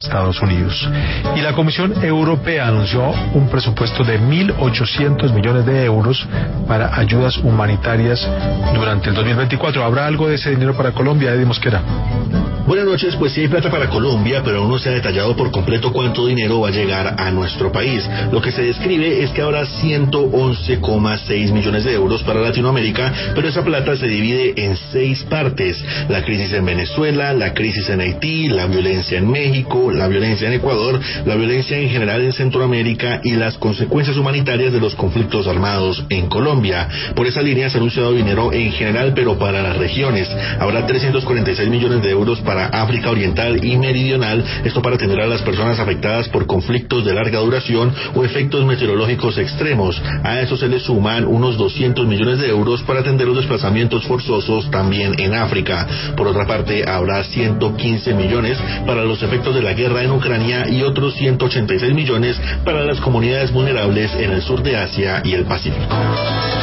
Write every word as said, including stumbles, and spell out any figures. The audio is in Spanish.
Estados Unidos. Y la Comisión Europea anunció un presupuesto de mil ochocientos millones de euros para ayudas humanitarias durante el dos mil veinticuatro. ¿Habrá algo de ese dinero para Colombia, Eddie Mosquera? Buenas noches, pues sí hay plata para Colombia, pero aún no se ha detallado por completo cuánto dinero va a llegar a nuestro país. Lo que se describe es que habrá ciento once coma seis millones de euros para Latinoamérica, pero esa plata se divide en seis partes: la crisis en Venezuela, la crisis en Haití, la violencia en México, la violencia en Ecuador, la violencia en general en Centroamérica y las consecuencias humanitarias de los conflictos armados en Colombia. Por esa línea se ha anunciado dinero en general, pero para las regiones. Habrá trescientos cuarenta y seis millones de euros para África Oriental y Meridional, esto para atender a las personas afectadas por conflictos de larga duración o efectos meteorológicos extremos. A eso se le suman unos doscientos millones de euros para atender los desplazamientos forzosos también en África. Por otra parte, habrá ciento quince millones para los efectos de la guerra en Ucrania y otros ciento ochenta y seis millones para las comunidades vulnerables en el sur de Asia y el Pacífico.